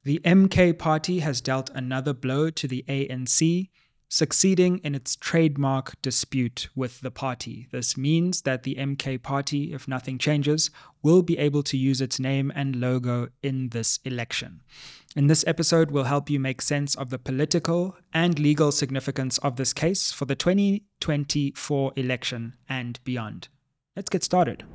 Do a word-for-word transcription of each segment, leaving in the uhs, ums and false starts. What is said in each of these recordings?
The M K party has dealt another blow to the A N C, succeeding in its trademark dispute with the party. This means that the M K party, if nothing changes, will be able to use its name and logo in this election. In this episode, we'll help you make sense of the political and legal significance of this case for the twenty twenty-four election and beyond. Let's get started.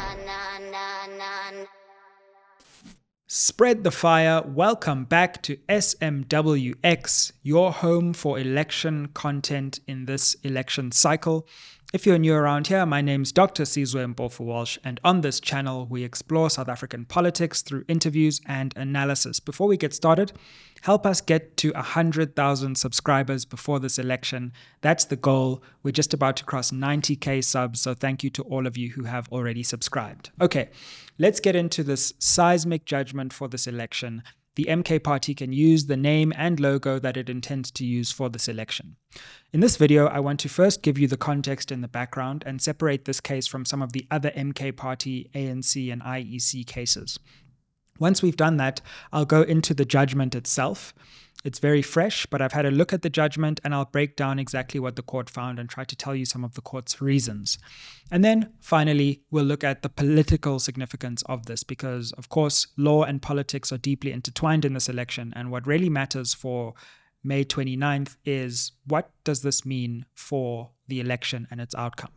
Spread the fire. Welcome back to S M W X, your home for election content in this election cycle. If you're new around here, my name's Doctor Sizwe Mpofu-Walsh, and on this channel, we explore South African politics through interviews and analysis. Before we get started, help us get to one hundred thousand subscribers before this election. That's the goal. We're just about to cross ninety K subs, so thank you to all of you who have already subscribed. Okay, let's get into this seismic judgment for this election. The M K party can use the name and logo that it intends to use for this election. In this video, I want to first give you the context in the background and separate this case from some of the other M K party, A N C, and I E C cases. Once we've done that, I'll go into the judgment itself. It's very fresh, but I've had a look at the judgment and I'll break down exactly what the court found and try to tell you some of the court's reasons. And then finally, we'll look at the political significance of this because, of course, law and politics are deeply intertwined in this election. And what really matters for May twenty-ninth is what does this mean for the election and its outcome?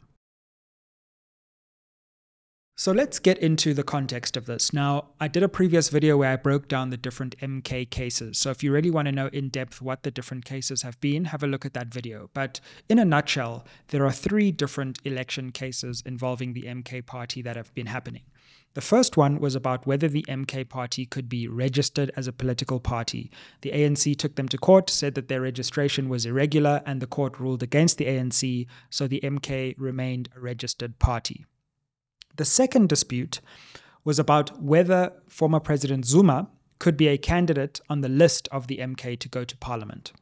So let's get into the context of this. Now, I did a previous video where I broke down the different M K cases. So if you really want to know in depth what the different cases have been, have a look at that video. But in a nutshell, there are three different election cases involving the M K party that have been happening. The first one was about whether the M K party could be registered as a political party. The A N C took them to court, said that their registration was irregular, and the court ruled against the A N C, so the M K remained a registered party. The second dispute was about whether former President Zuma could be a candidate on the list of the M K to go to parliament.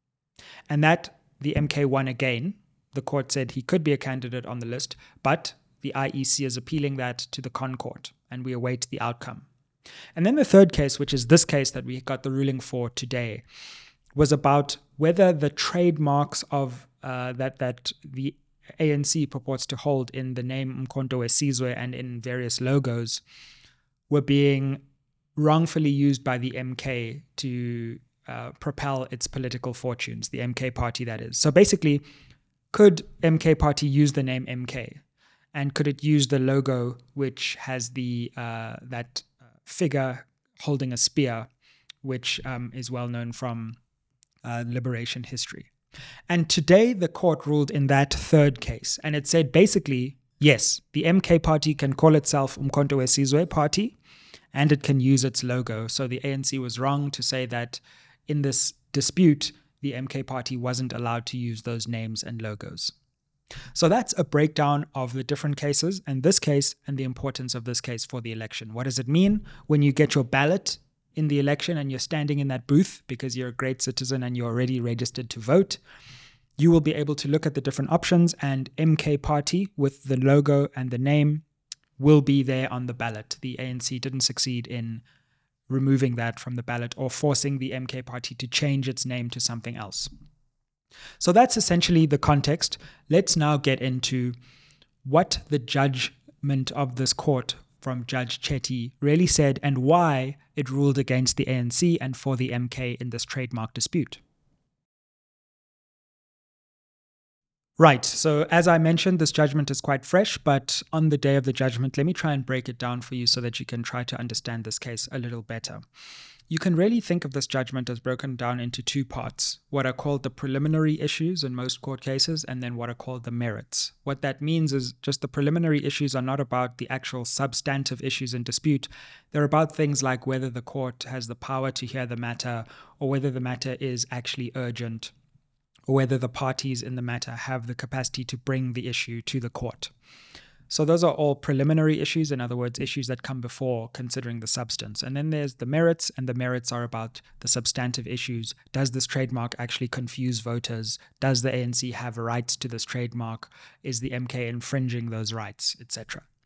And that the M K won again. The court said he could be a candidate on the list, but the I E C is appealing that to the Con Court, and we await the outcome. And then the third case, which is this case that we got the ruling for today, was about whether the trademarks of uh, that that the A N C purports to hold in the name Umkhonto weSizwe and in various logos were being wrongfully used by the M K to uh, propel its political fortunes, the M K party that is. So basically, could M K party use the name M K? And could it use the logo which has the uh, that figure holding a spear, which um, is well known from uh, liberation history? And today the court ruled in that third case, and it said basically, yes, the M K party can call itself Umkhonto weSizwe party, and it can use its logo. So the A N C was wrong to say that in this dispute, the M K party wasn't allowed to use those names and logos. So that's a breakdown of the different cases and this case and the importance of this case for the election. What does it mean when you get your ballot in the election and you're standing in that booth because you're a great citizen and you're already registered to vote? You will be able to look at the different options, and M K party with the logo and the name will be there on the ballot. The A N C didn't succeed in removing that from the ballot or forcing the M K party to change its name to something else. So that's essentially the context. Let's now get into what the judgment of this court from Judge Chetty really said and why it ruled against the A N C and for the M K in this trademark dispute. Right, so as I mentioned, this judgment is quite fresh, but on the day of the judgment, let me try and break it down for you so that you can try to understand this case a little better. You can really think of this judgment as broken down into two parts, what are called the preliminary issues in most court cases, and then what are called the merits. What that means is just the preliminary issues are not about the actual substantive issues in dispute. They're about things like whether the court has the power to hear the matter, or whether the matter is actually urgent, or whether the parties in the matter have the capacity to bring the issue to the court. So those are all preliminary issues, in other words, issues that come before considering the substance. And then there's the merits, and the merits are about the substantive issues. Does this trademark actually confuse voters? Does the A N C have rights to this trademark? Is the M K infringing those rights, et cetera?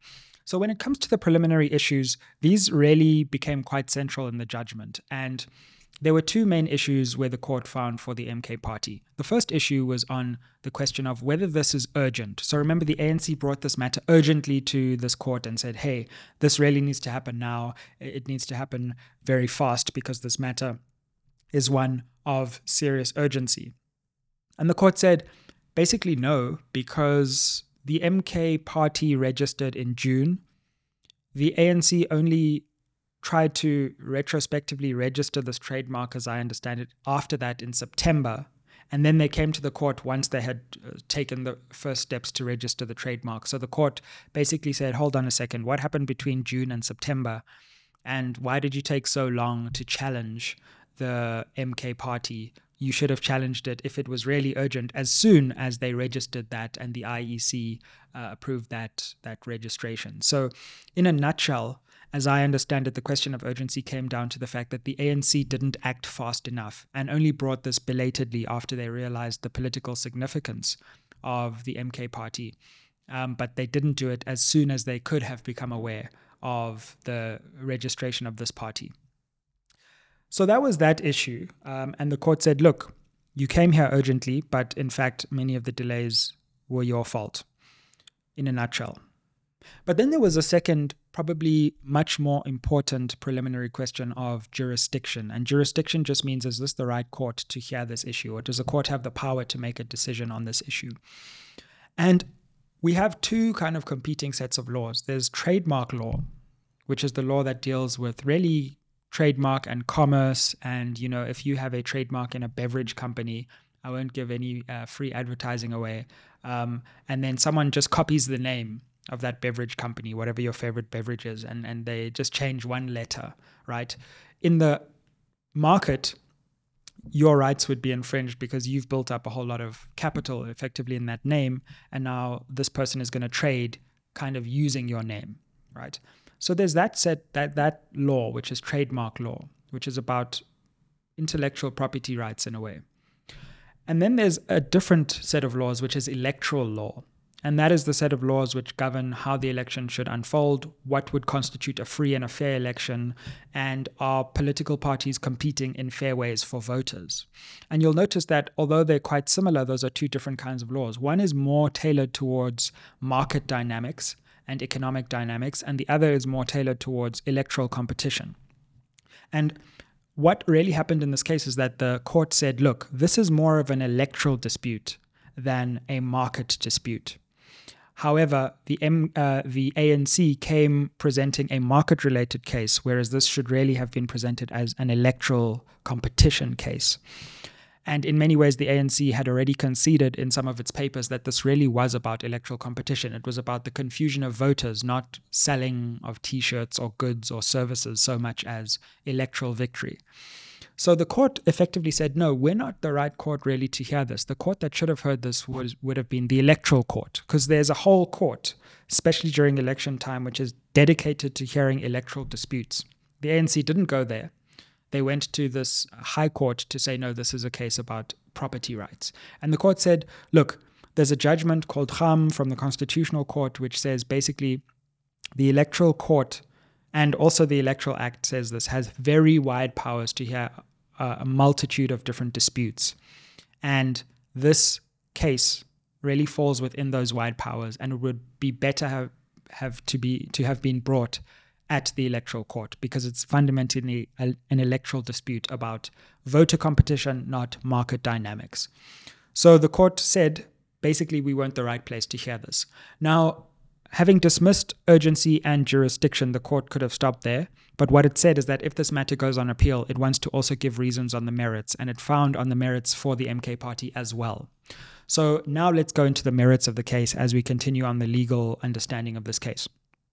So when it comes to the preliminary issues, these really became quite central in the judgment. And there were two main issues where the court found for the M K party. The first issue was on the question of whether this is urgent. So remember, the A N C brought this matter urgently to this court and said, hey, this really needs to happen now. It needs to happen very fast because this matter is one of serious urgency. And the court said, basically no, because the M K party registered in June. The A N C only tried to retrospectively register this trademark, as I understand it, after that in September. And then they came to the court once they had taken the first steps to register the trademark. So the court basically said, hold on a second, what happened between June and September? And why did you take so long to challenge the M K party? You should have challenged it if it was really urgent as soon as they registered that and the I E C uh, approved that that registration. So in a nutshell, as I understand it, the question of urgency came down to the fact that the A N C didn't act fast enough and only brought this belatedly after they realized the political significance of the M K party. Um, but they didn't do it as soon as they could have become aware of the registration of this party. So that was that issue. Um, and the court said, look, you came here urgently, but in fact, many of the delays were your fault, in a nutshell. But then there was a second, probably much more important preliminary question of jurisdiction. And jurisdiction just means, is this the right court to hear this issue? Or does the court have the power to make a decision on this issue? And we have two kind of competing sets of laws. There's trademark law, which is the law that deals with really trademark and commerce. And, you know, if you have a trademark in a beverage company, I won't give any uh, free advertising away. Um, and then someone just copies the name of that beverage company, whatever your favorite beverage is, and, and they just change one letter, right? In the market, your rights would be infringed because you've built up a whole lot of capital effectively in that name. And now this person is going to trade kind of using your name, right? So there's that set, that that law, which is trademark law, which is about intellectual property rights in a way. And then there's a different set of laws, which is electoral law. And that is the set of laws which govern how the election should unfold, what would constitute a free and a fair election, and are political parties competing in fair ways for voters. And you'll notice that although they're quite similar, those are two different kinds of laws. One is more tailored towards market dynamics and economic dynamics, and the other is more tailored towards electoral competition. And what really happened in this case is that the court said, look, this is more of an electoral dispute than a market dispute. However, the M, uh, the A N C came presenting a market-related case, whereas this should really have been presented as an electoral competition case. And in many ways, the A N C had already conceded in some of its papers that this really was about electoral competition. It was about the confusion of voters, not selling of T-shirts or goods or services so much as electoral victory. So the court effectively said, no, we're not the right court really to hear this. The court that should have heard this was, would have been the electoral court, because there's a whole court, especially during election time, which is dedicated to hearing electoral disputes. The A N C didn't go there. They went to this high court to say, no, this is a case about property rights. And the court said, look, there's a judgment called Kham from the Constitutional Court, which says basically the electoral court, and also the Electoral Act says this, has very wide powers to hear uh, a multitude of different disputes. And this case really falls within those wide powers, and it would be better have, have to be to have been brought at the electoral court, because it's fundamentally a, an electoral dispute about voter competition, not market dynamics. So the court said, basically, we weren't the right place to hear this. Now, having dismissed urgency and jurisdiction, the court could have stopped there. But what it said is that if this matter goes on appeal, it wants to also give reasons on the merits, and it found on the merits for the M K party as well. So now let's go into the merits of the case as we continue on the legal understanding of this case.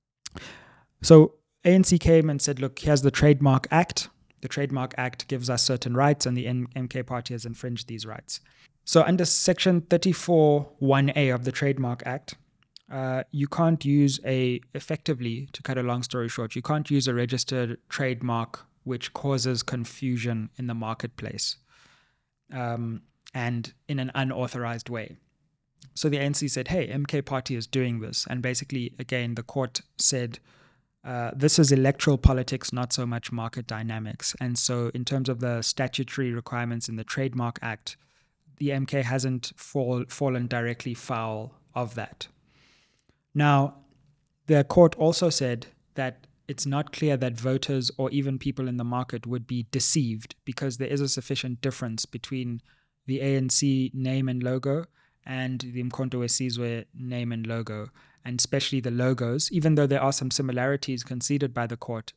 So A N C came and said, look, here's the Trademark Act. The Trademark Act gives us certain rights, and the M K party has infringed these rights. So under Section thirty-four one A of the Trademark Act, uh, you can't use a, effectively, to cut a long story short, you can't use a registered trademark which causes confusion in the marketplace um, and in an unauthorized way. So the A N C said, hey, M K Party is doing this. And basically, again, the court said, uh, this is electoral politics, not so much market dynamics. And so in terms of the statutory requirements in the Trademark Act, the M K hasn't fall, fallen directly foul of that. Now, the court also said that it's not clear that voters or even people in the market would be deceived because there is a sufficient difference between the A N C name and logo and the Umkhonto we Sizwe name and logo, and especially the logos, even though there are some similarities conceded by the court.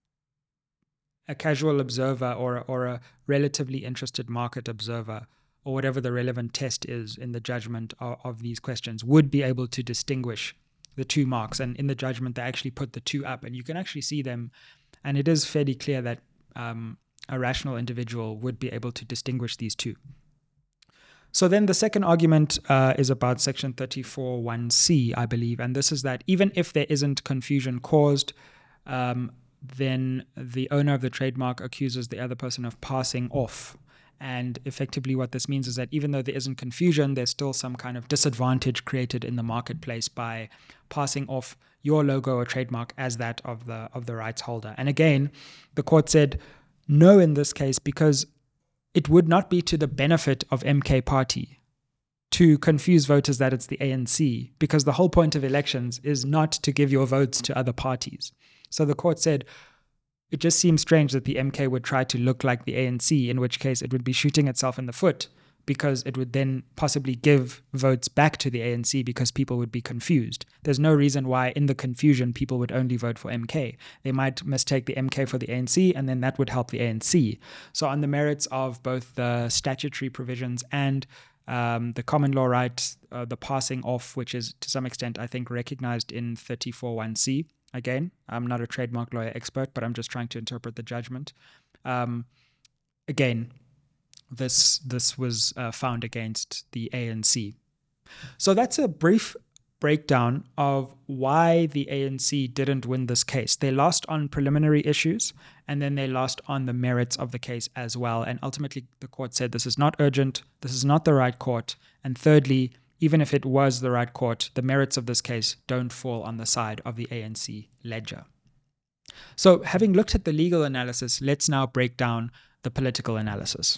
A casual observer or, or a relatively interested market observer, or whatever the relevant test is in the judgment of, of these questions, would be able to distinguish the two marks. And in the judgment, they actually put the two up, and you can actually see them. And it is fairly clear that um, a rational individual would be able to distinguish these two. So then the second argument uh, is about Section thirty-four one C, I believe, and this is that even if there isn't confusion caused, um, then the owner of the trademark accuses the other person of passing off. And effectively what this means is that even though there isn't confusion, there's still some kind of disadvantage created in the marketplace by passing off your logo or trademark as that of the of the rights holder. And again, the court said no in this case because it would not be to the benefit of M K Party to confuse voters that it's the A N C, because the whole point of elections is not to give your votes to other parties. So the court said, it just seems strange that the M K would try to look like the A N C, in which case it would be shooting itself in the foot, because it would then possibly give votes back to the A N C because people would be confused. There's no reason why in the confusion people would only vote for M K. They might mistake the M K for the A N C, and then that would help the A N C. So on the merits of both the statutory provisions and um, the common law right, uh, the passing off, which is to some extent, I think, recognized in thirty-four one C. Again, I'm not a trademark lawyer expert, but I'm just trying to interpret the judgment. Um, again, this this was uh, found against the A N C. So that's a brief breakdown of why the A N C didn't win this case. They lost on preliminary issues, and then they lost on the merits of the case as well. And ultimately, the court said this is not urgent, this is not the right court. And thirdly, even if it was the right court, the merits of this case don't fall on the side of the A N C ledger. So having looked at the legal analysis, let's now break down the political analysis.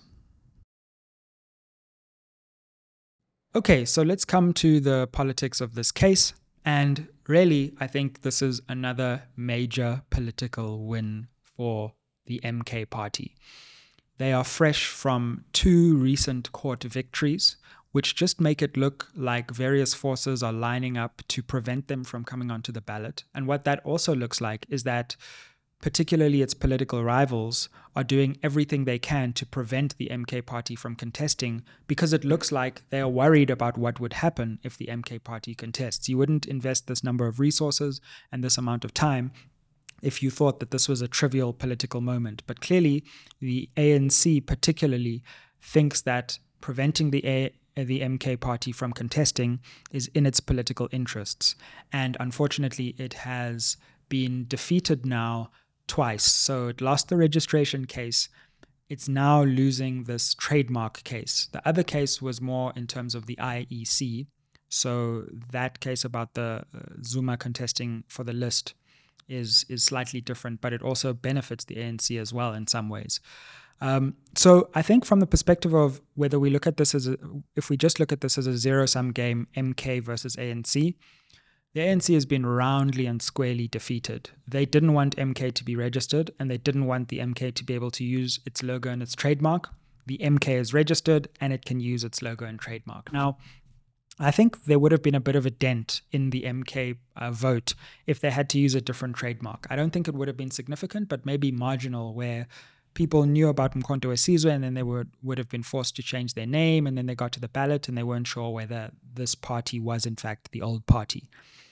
Okay, so let's come to the politics of this case. And really, I think this is another major political win for the M K Party. They are fresh from two recent court victories, which just make it look like various forces are lining up to prevent them from coming onto the ballot. And what that also looks like is that particularly its political rivals are doing everything they can to prevent the M K Party from contesting, because it looks like they are worried about what would happen if the M K Party contests. You wouldn't invest this number of resources and this amount of time if you thought that this was a trivial political moment. But clearly, the A N C particularly thinks that preventing the A the M K Party from contesting is in its political interests. And unfortunately, it has been defeated now twice. So it lost the registration case. It's now losing this trademark case. The other case was more in terms of the I E C. So that case about the uh, Zuma contesting for the list is, is slightly different, but it also benefits the A N C as well in some ways. Um, so I think from the perspective of whether we look at this as a, if we just look at this as a zero-sum game, M K versus A N C, the A N C has been roundly and squarely defeated. They didn't want M K to be registered, and they didn't want the M K to be able to use its logo and its trademark. The M K is registered, and it can use its logo and trademark. Now, I think there would have been a bit of a dent in the M K uh, vote if they had to use a different trademark. I don't think it would have been significant, but maybe marginal, where people knew about Umkhonto we Sizwe, and then they would, would have been forced to change their name, and then they got to the ballot and they weren't sure whether this party was in fact the old party.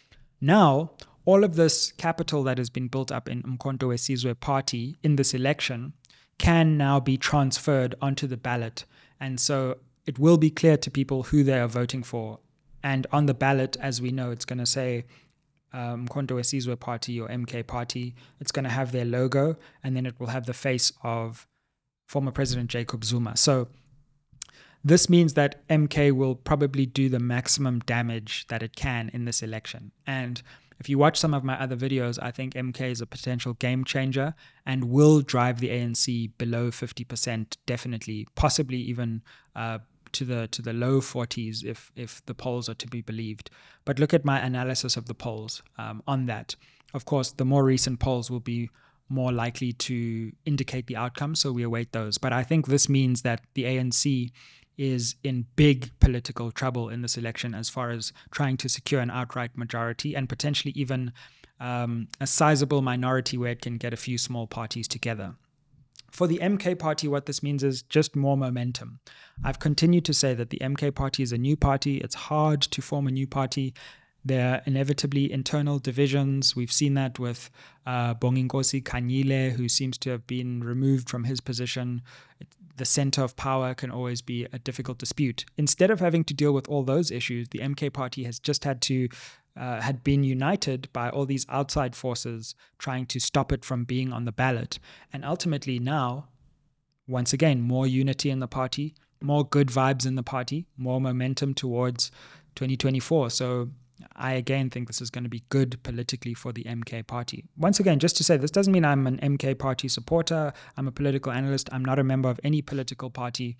Now, all of this capital that has been built up in Umkhonto we Sizwe party in this election can now be transferred onto the ballot. And so it will be clear to people who they are voting for. And on the ballot, as we know, it's going to say um, Umkhonto we Sizwe party or M K party. It's going to have their logo, and then it will have the face of former President Jacob Zuma. So This means that M K will probably do the maximum damage that it can in this election. And if you watch some of my other videos, I think M K is a potential game changer and will drive the A N C below fifty percent, definitely, possibly even uh, to the to the low forties if if the polls are to be believed. But look at my analysis of the polls um, on that. Of course, the more recent polls will be more likely to indicate the outcome, so we await those. But I think this means that the A N C is in big political trouble in this election as far as trying to secure an outright majority and potentially even um, a sizable minority where it can get a few small parties together. For the M K party, what this means is just more momentum. I've continued to say that the M K party is a new party. It's hard to form a new party. There are inevitably internal divisions. We've seen that with uh, Bonginkosi Khanyile, who seems to have been removed from his position. The center of power can always be a difficult dispute. Instead of having to deal with all those issues, the M K party has just had to uh, had been united by all these outside forces trying to stop it from being on the ballot. And ultimately now, once again, more unity in the party, more good vibes in the party, more momentum towards twenty twenty-four. So I again think this is going to be good politically for the M K party. Once again, just to say, this doesn't mean I'm an M K party supporter. I'm a political analyst. I'm not a member of any political party.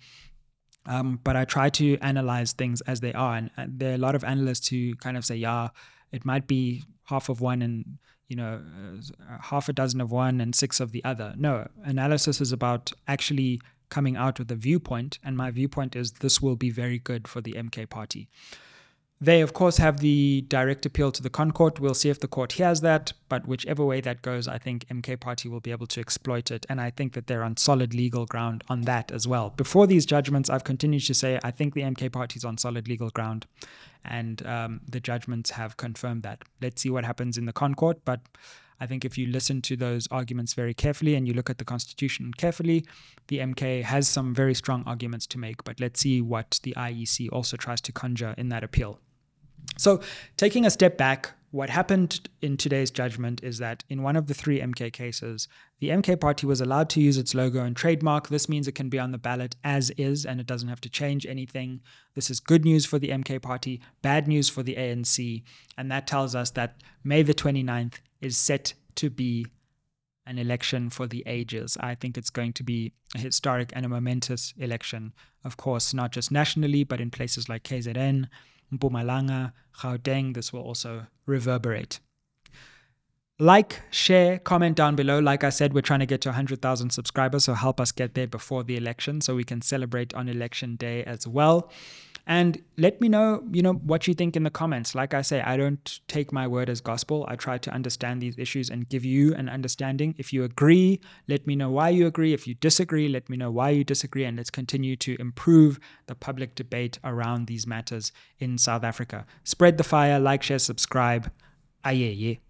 Um, but I try to analyze things as they are. And, and there are a lot of analysts who kind of say, yeah, it might be half of one and, you know, uh, half a dozen of one and six of the other. No, analysis is about actually coming out with a viewpoint. And my viewpoint is this will be very good for the M K party. They, of course, have the direct appeal to the ConCourt. We'll see if the court hears that, but whichever way that goes, I think M K party will be able to exploit it, and I think that they're on solid legal ground on that as well. Before these judgments, I've continued to say I think the M K party is on solid legal ground, and um, the judgments have confirmed that. Let's see what happens in the ConCourt, but I think if you listen to those arguments very carefully and you look at the Constitution carefully, the M K has some very strong arguments to make, but let's see what the I E C also tries to conjure in that appeal. So taking a step back, what happened in today's judgment is that in one of the three M K cases, the M K party was allowed to use its logo and trademark. This means it can be on the ballot as is, and it doesn't have to change anything. This is good news for the M K party, bad news for the A N C, and that tells us that May the twenty-ninth is set to be an election for the ages. I think it's going to be a historic and a momentous election, of course, not just nationally, but in places like K Z N, Mpumalanga, Gauteng. This will also reverberate. Like, share, comment down below. Like I said, we're trying to get to one hundred thousand subscribers, so help us get there before the election so we can celebrate on election day as well. And let me know, you know, what you think in the comments. Like I say, I don't take my word as gospel. I try to understand these issues and give you an understanding. If you agree, let me know why you agree. If you disagree, let me know why you disagree. And let's continue to improve the public debate around these matters in South Africa. Spread the fire, like, share, subscribe. Aye, yeah.